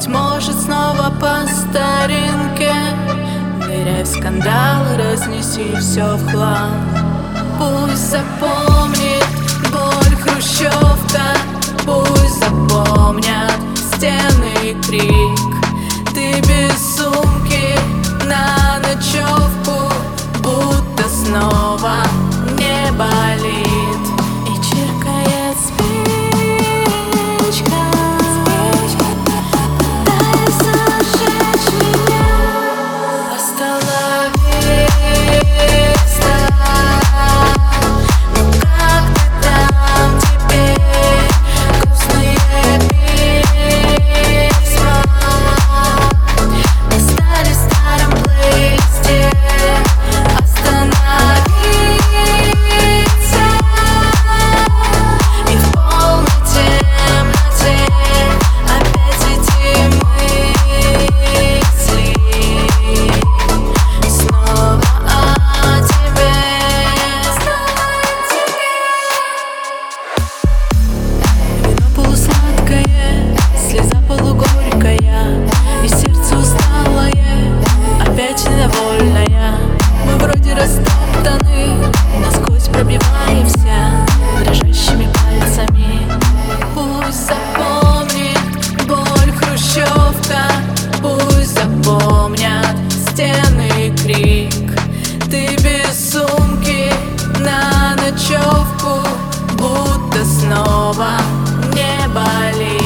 Быть может, снова по старинке, ныряй в скандал, разнеси все в хлам. Пусть запомнит боль хрущевка, пусть запомнят стены и крик. Ты без сумки на ночевку, будто снова не болит. И чиркает спичка, пытаясь зажечь меня. Остановись, ну как ты там теперь? Грустные письма остались в старом плейлисте. Остановиться и в полной темноте опять эти мысли снова о тебе, Вино полусладкое, слеза полугорькая, и сердце усталое, опять недовольная. Мы вроде растоптаны, насквозь пробиваемся дрожащими пальцами. Пусть запомнит боль хрущевка, пусть запомнят стены и крик. Ты без сумки на ночевку, будто снова не болит.